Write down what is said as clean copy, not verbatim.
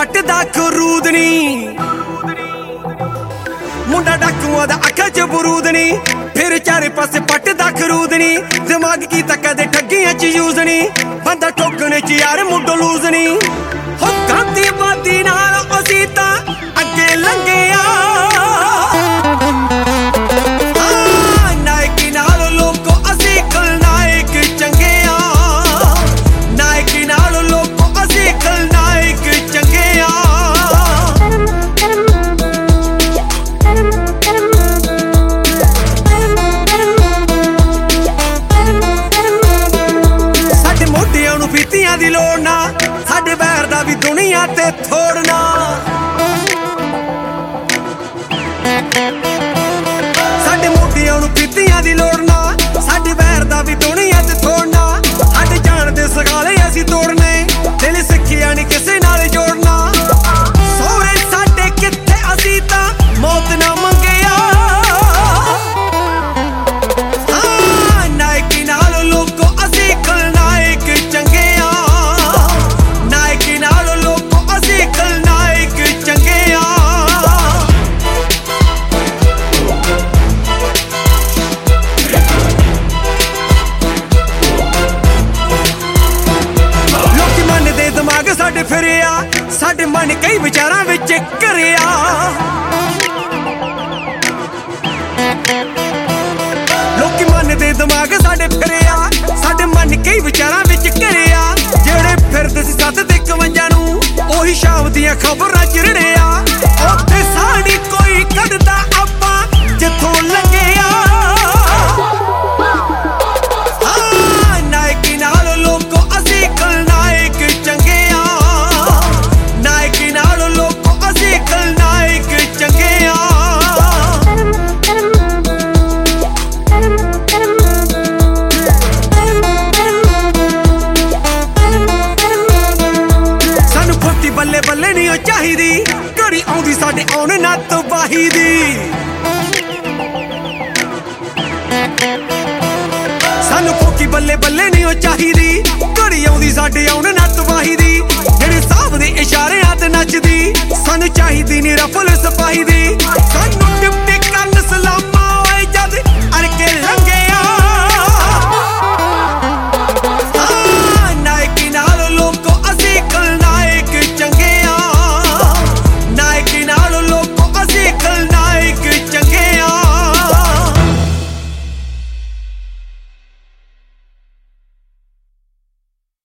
पटदा खरूद नी मुंडा डाकुआं दा अखां च बरूद नी फिर चारे पासे पटदा खरूद नी दिमाग की कदे ठगियां च यूज नी बंदा ठोकने च यार मुंडो लूज नी हो गांधी बाती नाल असीं तां अगे लंघिया नायकी नाल लोको असीं खलनायक चंगे आ नायकी नाल लोको असीं खलनायक चंगे आ साडे मोढियां नूं फीतियां दी लोड़ ना साडे बैर दा भी दुनिया ते थोड़ना साडे मोढियां नूं फीतियां दी लोड़ ना साडे बैर दा भी दुनिया ते थोड़ना साडे जान दे सगाले असीं तोड़ने दिल सिक्खिया नी किसे नाल जोड़ना सोहरे साडे कित्थे असीं तां मौत ना मंगिया नायकी नाल लोको असीं खलनायक चंगे आ नायकी नाल लोको असीं खलनायक चंगे आ लोकी मन दे दिमाग साडे फिरिया साडे मन कई विचारां विच घिरिया लोकी मन दे दिमाग साडे फिरिया साडे मन कई विचारां विच घिरिया जेड़े फिरदे सी 7 ते 51 नूं ओही शाम दियां खबरां चिरड़िया उत्थे साड़ी कोई कढदा आपां जिथों लंघिया नायकी नाल लोको असीं खलनायक चंगे आ नायकी नाल लोको असीं खलनायक चंगे आ सानू खोती बल्ले बल्ले नहीं चाहिदी घड़ी आउंदी साडे आउण ना तबाही दी सानू खोकी बल्ले बल्ले नहीं चाहिदी घड़ी आउंदी साडे आउण ना तबाही दी जेड़े साहब दे इशारे ते नचदी सानू चाहिदी नी रफल सपाही दी